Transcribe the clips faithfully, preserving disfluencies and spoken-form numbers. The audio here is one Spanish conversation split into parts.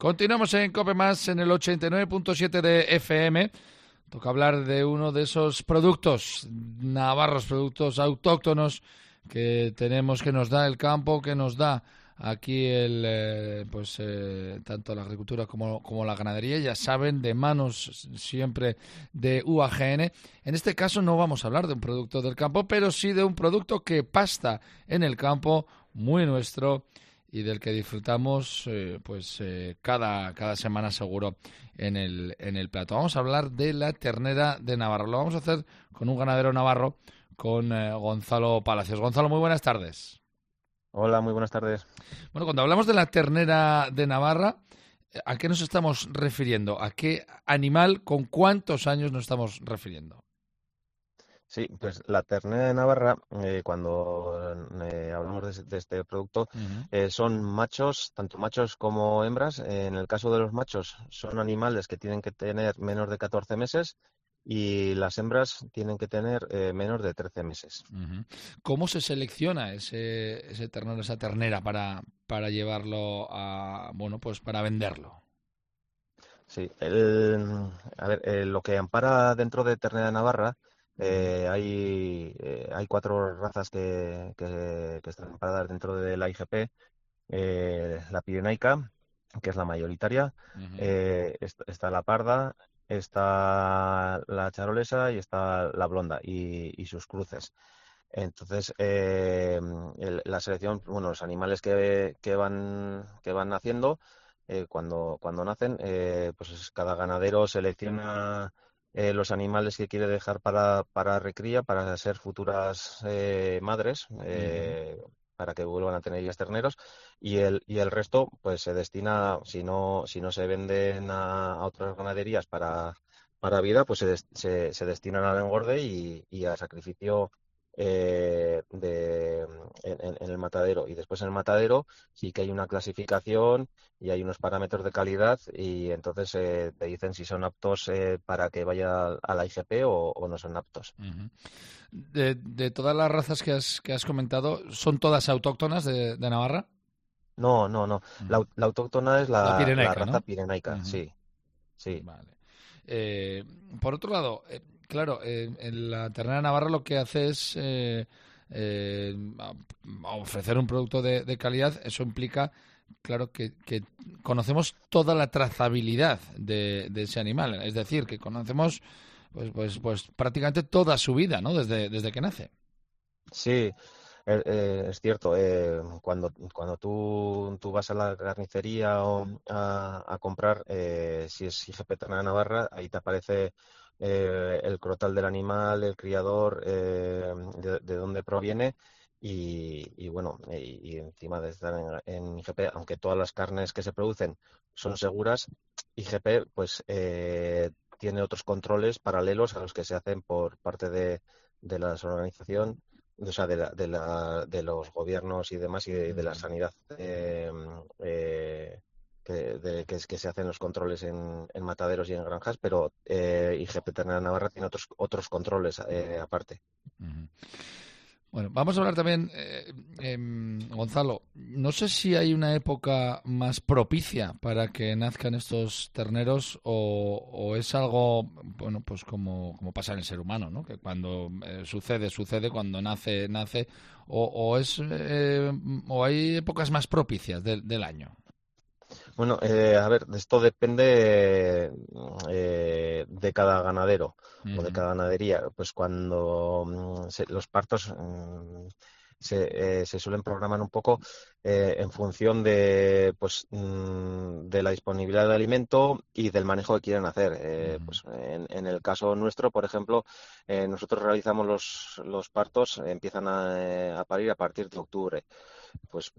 Continuamos en COPE Más en el ochenta y nueve punto siete de F M. Toca hablar de uno de esos productos navarros, productos autóctonos que tenemos, que nos da el campo, que nos da aquí el eh, pues eh, tanto la agricultura como, como la ganadería. Ya saben, de manos siempre de U A G N. En este caso no vamos a hablar de un producto del campo, pero sí de un producto que pasta en el campo, muy nuestro, y del que disfrutamos eh, pues eh, cada, cada semana seguro en el, en el plato. Vamos a hablar de la ternera de Navarra. Lo vamos a hacer con un ganadero navarro, con eh, Gonzalo Palacios. Gonzalo, muy buenas tardes. Hola, muy buenas tardes. Bueno, cuando hablamos de la ternera de Navarra, ¿a qué nos estamos refiriendo? ¿A qué animal, con cuántos años nos estamos refiriendo? Sí, pues la ternera de Navarra, eh, cuando eh, hablamos de, de este producto, Uh-huh. eh, son machos, tanto machos como hembras. Eh, en el caso de los machos, son animales que tienen que tener menos de catorce meses y las hembras tienen que tener eh, menos de trece meses. Uh-huh. ¿Cómo se selecciona ese, ese ternero, esa ternera para, para llevarlo a, bueno, pues para venderlo? Sí, el, a ver, eh, lo que ampara dentro de ternera de Navarra, Uh-huh. eh, hay, eh, hay cuatro razas que, que, que están amparadas dentro de la I G P. Eh, la pirenaica, que es la mayoritaria, Uh-huh. eh, est- está la parda, está la charolesa y está la blonda y, y sus cruces. Entonces, eh, el- la selección, bueno, los animales que, que van, que van naciendo, eh, cuando, cuando nacen, eh, pues es- cada ganadero selecciona eh, los animales que quiere dejar para, para recría, para ser futuras eh, madres, Uh-huh. eh, para que vuelvan a tener ellas terneros, y el, y el resto, pues se destina, si no, si no se venden a, a otras ganaderías para, para vida, pues se, des- se, se destinan al engorde y, y al sacrificio eh, de, en, en- en el matadero. Y después en el matadero sí que hay una clasificación y hay unos parámetros de calidad y entonces eh, te dicen si son aptos eh, para que vaya a la I G P o, o no son aptos. Uh-huh. De, de todas las razas que has, que has comentado, ¿son todas autóctonas de, de Navarra? No, no, no. La, Uh-huh. au- la autóctona es La la, la pirenaica, raza ¿no? pirenaica, Uh-huh. sí, sí. Vale. Eh, por otro lado, eh, claro, eh, en la ternera navarra lo que hace es eh, eh, a- a ofrecer un producto de, de calidad. Eso implica, claro, que, que conocemos toda la trazabilidad de, de ese animal. Es decir, que conocemos pues, pues, pues prácticamente toda su vida, ¿no? Desde, desde que nace. Sí, eh, eh, es cierto. Eh, cuando, cuando tú, tú vas a la carnicería o a, a comprar, eh, si es I G P Ternera Navarra, ahí te aparece eh, el crotal del animal, el criador, eh, de, de dónde proviene. Y, y bueno, y, y encima de estar en, en I G P, aunque todas las carnes que se producen son seguras, I G P pues eh, tiene otros controles paralelos a los que se hacen por parte de, de la organización, o sea, de, la, de, la, de los gobiernos y demás, y de, de la Ujú. sanidad, eh, eh, que, de, que, es, que se hacen los controles en, en mataderos y en granjas, pero eh, I G P Ternera Navarra tiene otros, otros controles eh, aparte. Ujú. Bueno, vamos a hablar también, eh, em, Gonzalo, no sé si hay una época más propicia para que nazcan estos terneros o, o es algo, bueno, pues como, como pasa en el ser humano, ¿no? Que cuando eh, sucede, sucede, cuando nace, nace, o, o es, eh, o hay épocas más propicias del del año. Bueno, eh, a ver, esto depende eh, de cada ganadero o de Ujú, cada ganadería. Pues cuando mm, se- los partos mm, se, eh, se suelen programar un poco eh, en función de, pues, mm, de la disponibilidad de alimento y del manejo que quieren hacer. Eh, ujú, pues en, en el caso nuestro, por ejemplo, eh, nosotros realizamos los, los partos, empiezan a, eh, a parir a partir de octubre. Pues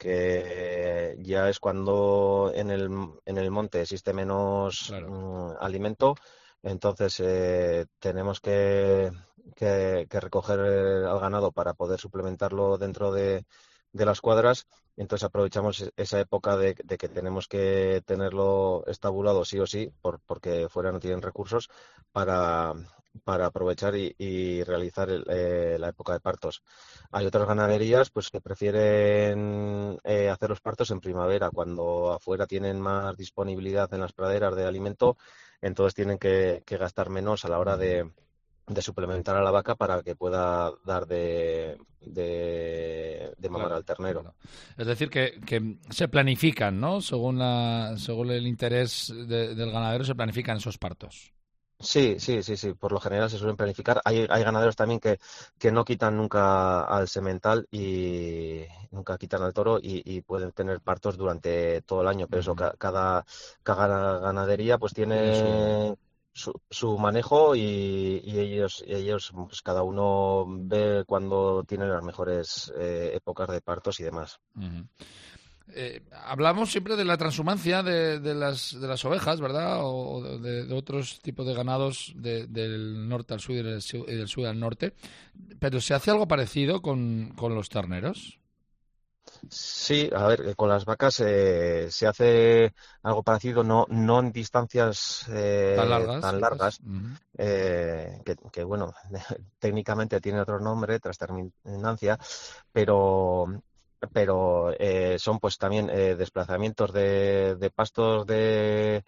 porque ya es cuando en el, en el monte existe menos claro. mm, alimento, entonces eh, tenemos que, que- que recoger eh, al ganado para poder suplementarlo dentro de, de las cuadras. Entonces aprovechamos e- esa época de, de que tenemos que tenerlo estabulado sí o sí, por, porque fuera no tienen recursos, para, para aprovechar y, y realizar el- eh, la época de partos. Hay otras ganaderías pues que prefieren eh, hacer los partos en primavera, cuando afuera tienen más disponibilidad en las praderas de alimento, entonces tienen que, que gastar menos a la hora Ujú. de, de suplementar a la vaca para que pueda dar de, de, de mamar Claro, al ternero. claro. Es decir, que, que se planifican, ¿no? Según la, según el interés de- del ganadero, se planifican esos partos. Sí, sí, sí, sí, por lo general se suelen planificar. Hay, hay ganaderos también que, que no quitan nunca al semental y nunca quitan al toro y, y pueden tener partos durante todo el año, pero eso, Ujú. ca- cada, cada ganadería pues Tiene su... tiene su, su manejo y, y ellos, y ellos pues cada uno ve cuándo tienen las mejores eh, épocas de partos y demás. Ujú. Eh, hablamos siempre de la transhumancia de, de las, de las ovejas, ¿verdad? O de, de otros tipos de ganados de- del norte al sur y del, su- y del sur al norte. Pero ¿se hace algo parecido con, con los terneros? Sí, a ver, eh, con las vacas eh, se hace algo parecido, no, no en distancias Tan eh, largas, tan quizás. largas, Ujú. eh, que, que, bueno, técnicamente tiene otro nombre, tras terminancia, pero, pero eh, son pues también eh, desplazamientos de, de pastos de,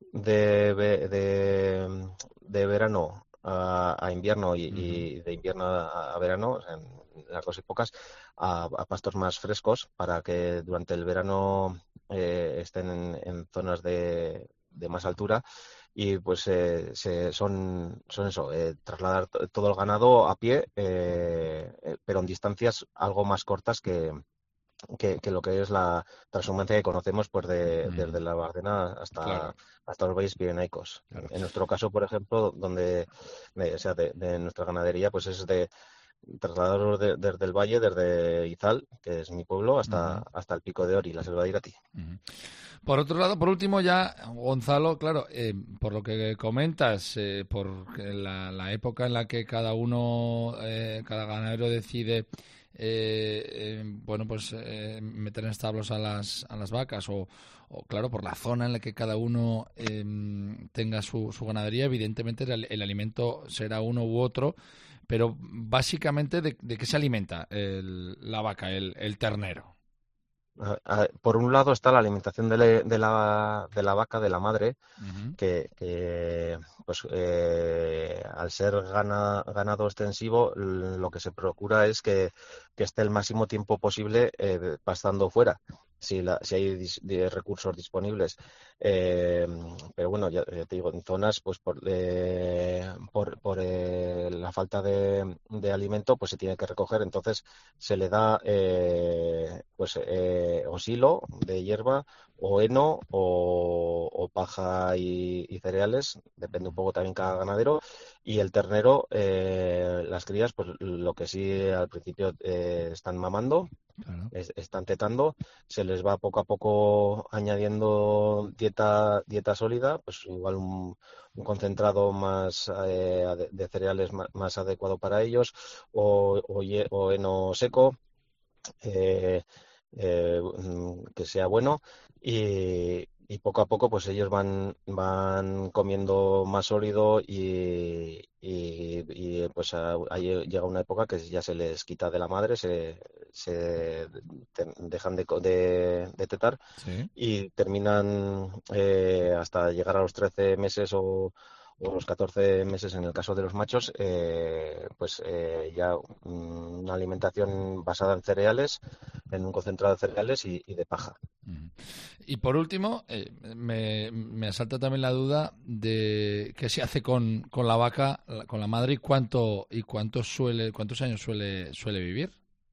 de, ve- de, de verano a, a invierno y, Ujú. y de invierno a, a verano, o sea, en las dos épocas, a, a pastos más frescos para que durante el verano eh, estén en, en zonas de, de más altura y pues eh, se, son, son eso, eh, trasladar to- todo el ganado a pie, eh, eh, pero en distancias algo más cortas que, que, que lo que es la transhumancia que conocemos pues de, Ujú. desde la Bardena hasta, Claro, hasta los valles pirenaicos. claro. En nuestro caso, por ejemplo, donde, de- o sea, de, de nuestra ganadería, pues es de trasladarlos de- desde el valle, desde Izal, que es mi pueblo, hasta, Ujú. hasta el Pico de Ori, la selva de Irati. Ujú. Por otro lado, por último ya, Gonzalo, claro, eh, por lo que comentas, eh, por la, la época en la que cada uno, eh, cada ganadero decide, eh, eh, bueno, pues eh, meter en establos a las, a las vacas o, o, claro, por la zona en la que cada uno eh, tenga su, su ganadería, evidentemente el, el alimento será uno u otro, pero básicamente, ¿de, de qué se alimenta el- la vaca, el, el ternero? A- a- Por un lado está la alimentación de, le- de la, de la vaca, de la madre, Ujú. que, que, pues eh, al ser gana- ganado extensivo, l- lo que se procura es que, que esté el máximo tiempo posible eh, pastando fuera, si, la- si hay dis- de recursos disponibles. Eh, pero bueno, ya, ya te digo, en zonas, pues por, eh, por, por, eh, la falta de, de alimento, pues se tiene que recoger, entonces se le da eh, pues eh, o silo de hierba o heno o, o paja y, y cereales, depende un poco también cada ganadero. Y el ternero, eh, las crías, pues lo que sí al principio eh, están mamando, Claro. es- están tetando, se les va poco a poco añadiendo dieta, dieta sólida, pues igual un, un concentrado más eh, ade- de cereales ma- más, adecuado para ellos, o, o, hie- o heno seco eh, eh, mm, que sea bueno y, y poco a poco pues ellos van, van comiendo más sólido y, y- y, pues a- ahí llega una época que ya se les quita de la madre, se, se te- dejan de, co- de, de tetar Sí. y terminan eh, hasta llegar a los trece meses o, o los catorce meses en el caso de los machos, eh, pues eh, ya mm, una alimentación basada en cereales, en un concentrado de cereales y, y de paja. Ujú. Y por último, eh, me, me asalta también la duda de qué se hace con, con la vaca, la- con la madre y cuánto y cuánto suele, cuántos años suele suele vivir.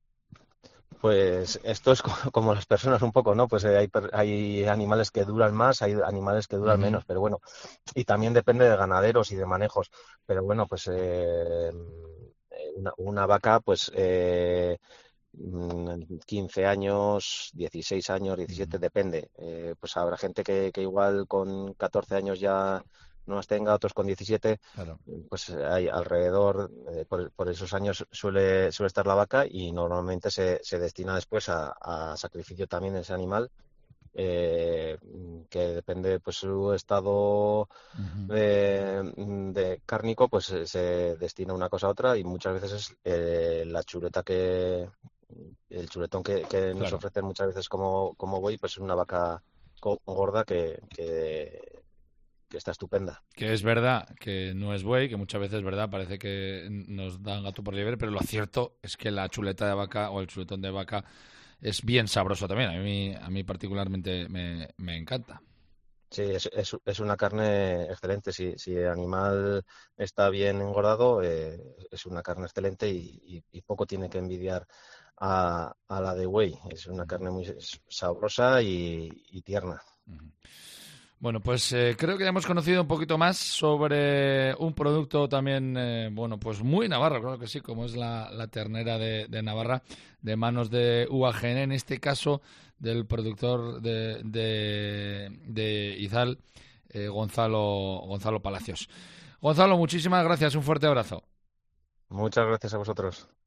Pues esto es co- como las personas un poco, ¿no? Pues eh, hay, per- hay animales que duran más, hay animales que duran Ujú. menos, pero bueno, y también depende de ganaderos y de manejos, pero bueno, pues eh, una, una vaca, pues eh, mm, quince años, dieciséis años, Ujú. diecisiete, depende. Eh, pues habrá gente que, que igual con catorce años ya no las tenga, otros con diecisiete, Claro. pues hay alrededor, eh, por, por esos años suele, suele estar la vaca y normalmente se, se destina después a, a sacrificio también ese animal, eh, que depende pues su estado Ujú. de, de cárnico, pues se, se destina una cosa a otra y muchas veces es eh, la chuleta que el chuletón que, que nos Claro. ofrecen muchas veces como, como buey, pues es una vaca co- gorda que, que, que está estupenda. Que es verdad que no es buey, que muchas veces, verdad, parece que nos dan gato por liebre, pero lo cierto es que la chuleta de vaca o el chuletón de vaca es bien sabroso también. A mí, a mí particularmente me, me encanta. Sí, es, es, es una carne excelente. Si, si el animal está bien engordado, eh, es una carne excelente y, y- y poco tiene que envidiar a, a la de buey. Es una carne muy sabrosa y, y tierna. Ujú. Bueno, pues eh, creo que ya hemos conocido un poquito más sobre un producto también, eh, bueno, pues muy navarro, claro que sí, como es la, la ternera de, de Navarra, de manos de U A G N, en este caso del productor de, de, de Izal, eh, Gonzalo, Gonzalo Palacios. Gonzalo, muchísimas gracias, un fuerte abrazo. Muchas gracias a vosotros.